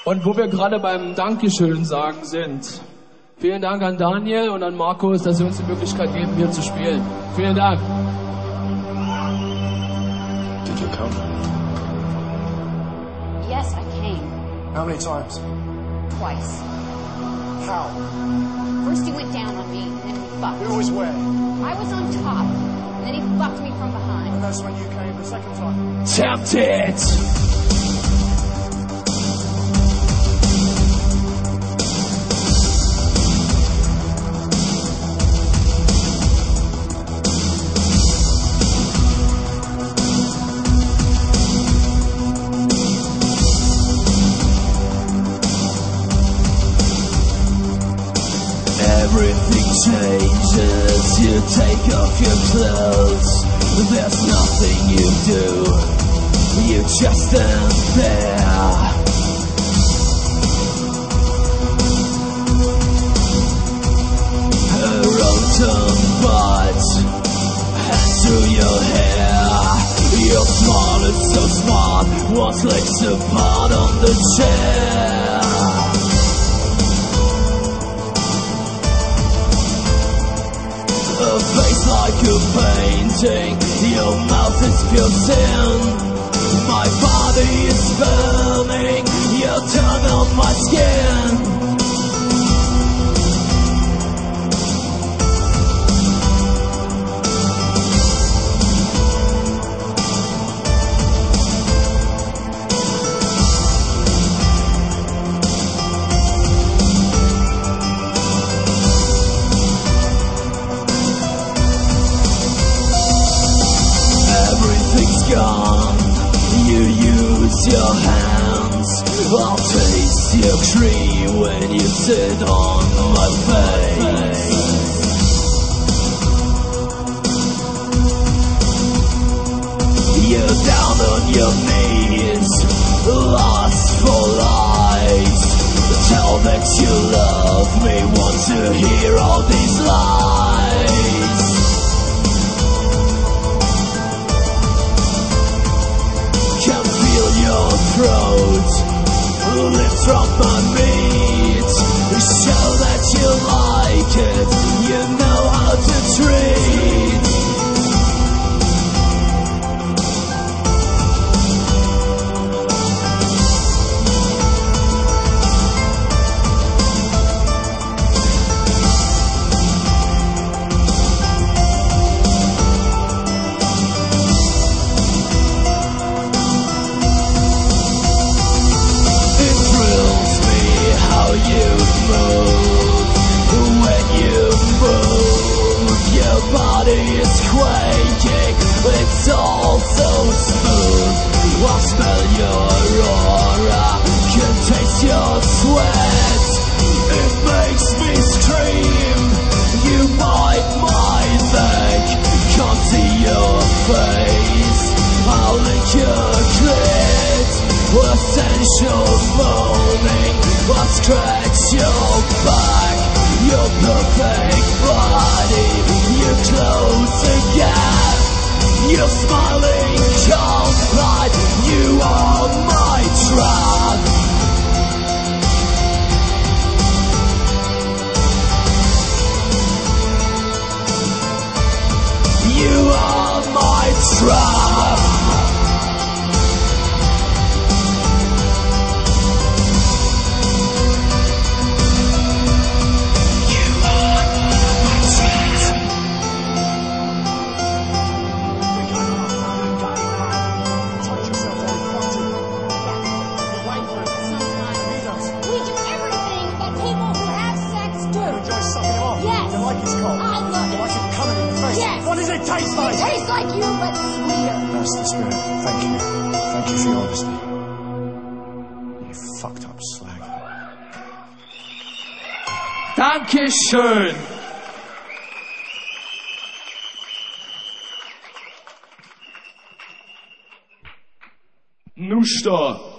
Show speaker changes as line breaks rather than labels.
Und wo wir gerade beim Dankeschön sagen sind, vielen Dank an Daniel und an Markus, dass sie uns die Möglichkeit geben, hier zu spielen. Vielen Dank.
Did you come?
Yes, I came.
How many times?
Twice.
How?
First he went down on me, and then we fucked.
Who was where?
I was on top, and then he fucked me from behind.
And that's when you came the second time?
Tempted!
Everything changes, you take off your clothes. There's nothing you do, you just stand there. A rotten butt, hand through your hair. Your smile is so smart, what legs apart on the chair. A face like a painting, your mouth is pure sin. My body is burning, your tongue on my skin. Gone. You use your hands, I'll taste your cream when you sit on my face. You're down on your knees, lost for lies. Tell that you love me, want to hear all these lies. Your throat, lift from my meat. Show that you like it, you know how to treat. Is quaking, it's all so smooth. I'll smell your aura, can taste your sweat. It makes me scream, you bite my neck. Can't see your face, I'll lick your clit. Essential moaning, I'll scratch your back. Your perfect body, you close the gap. Your smiling cold light, you are my trap. You are my trap.
What does it taste like?
It tastes like you, but sweeter.
That's the spirit. Thank you. Thank you for your honesty. You fucked up slag.
Dankeschön! Nusta!